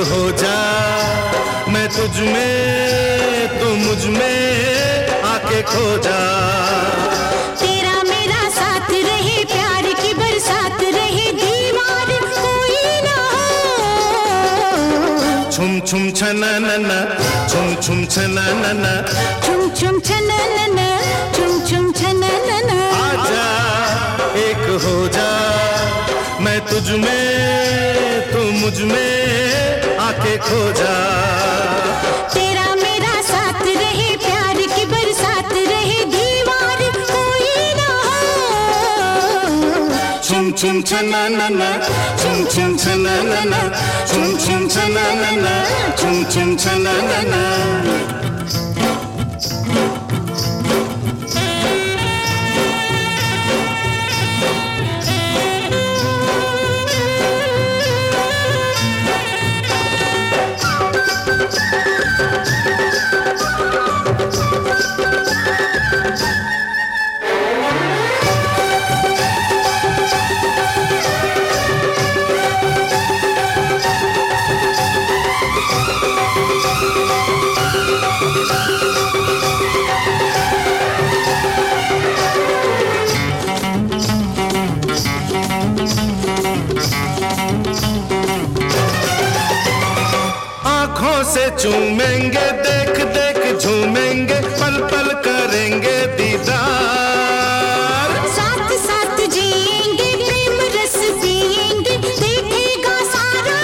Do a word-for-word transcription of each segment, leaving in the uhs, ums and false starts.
हो जा, मैं तुझ में तू मुझ में आके खो जा। तेरा मेरा साथ रहे, प्यार की बरसात रहे, दीवार कोई ना हो। छुम छुम छना नना, छुम छुम छना नना, छुम छुम छना नना, छुम छुम छना नना। आजा एक हो जा, मैं तुझ में तू मुझ में आके खो जा। तेरा मेरा साथ रहे, प्यार की बरसात रहे, दीवार कोई ना हो। छुम छुम छना नना, छुम छुम छना नना, छुम छुम छना नना, छुम छुम छना नना। आँखों से चूमेंगे, देख देख झूमेंगे, पल पल करेंगे दीदार। साथ साथ जिएंगे, प्रेम रस पिएंगे, देखेगा सारा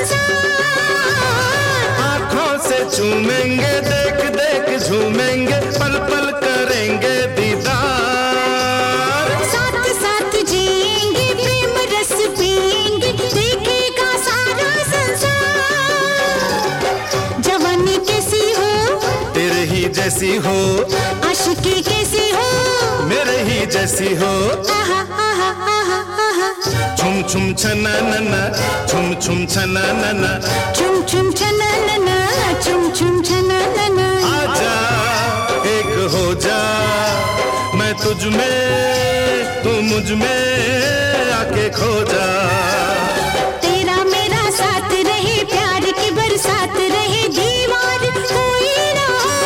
संसार। आँखों से चूमेंगे, देख देख झूमेंगे, पल पल करेंगे दीदार। साथ साथ जिएंगे, प्रेम रस पिएंगे, देखेगा सारा संसार। जवानी कैसी हो, तेरे ही जैसी हो, आशिकी कैसी हो, मेरे ही जैसी हो। आहा आहा आहा आहा। छुम छुम छना नना, छुम छुम छना नना, छुम छुम छना नना, छुम छुम छना नना। आजा एक हो जा, मैं तुझ में तू मुझ में आके खो जा। तेरा मेरा साथ रहे, प्यार की बरसात रहे, दीवार कोई ना हो।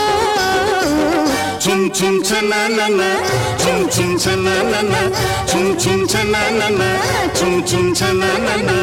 छुम छुम छना नना, छुम छुम छना नना, छुम छुम छना नना, छुम छुम छना नना।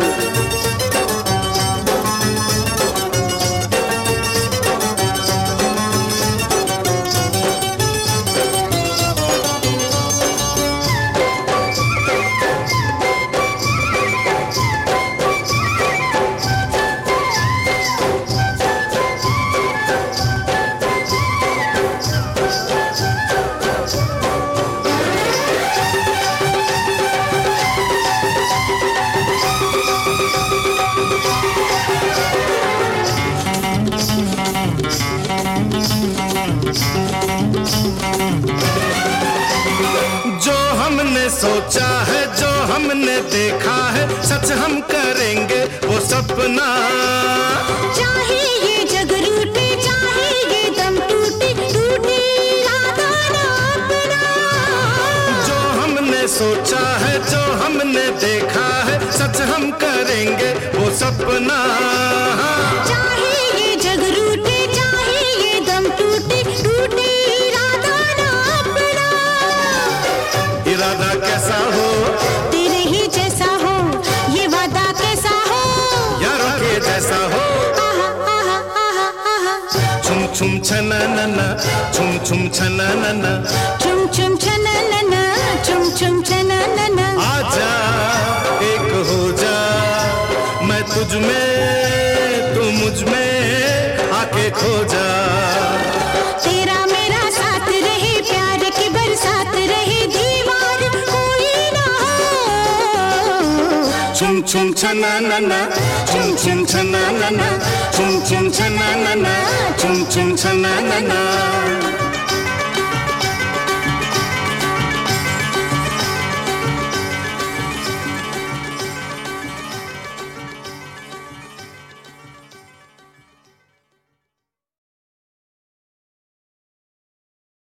जो हमने सोचा है, जो हमने देखा है, सच हम करेंगे वो सपना। चाहे ये जग रूठे, चाहे ये दम टूटे, टूटे इरादा ना अपना। जो हमने सोचा है, जो हमने देखा है, सच हम करेंगे वो सपना। चाहे ये जग रूठे, चाहे ये दम टूटे, टूटे इरादा ना अपना। इरादा कैसा हो, तेरे ही जैसा हो, ये वादा कैसा हो, यारों के जैसा हो। आहा आहा आहा आहा। छुम छुम छना नना, छुम छुम छना नना, छुम छुम छना नना, छुम छुम छना नना। आजा एक हो जा, मैं तुझ में तू मुझ में आके खो जा। तेरा मेरा साथ रहे, प्यार की बरसात रहे, दीवार कोई ना हो। छुम छुम छना नना, छुम छुम छना नना, छुम छुम छना नना, छुम छुम छना नना।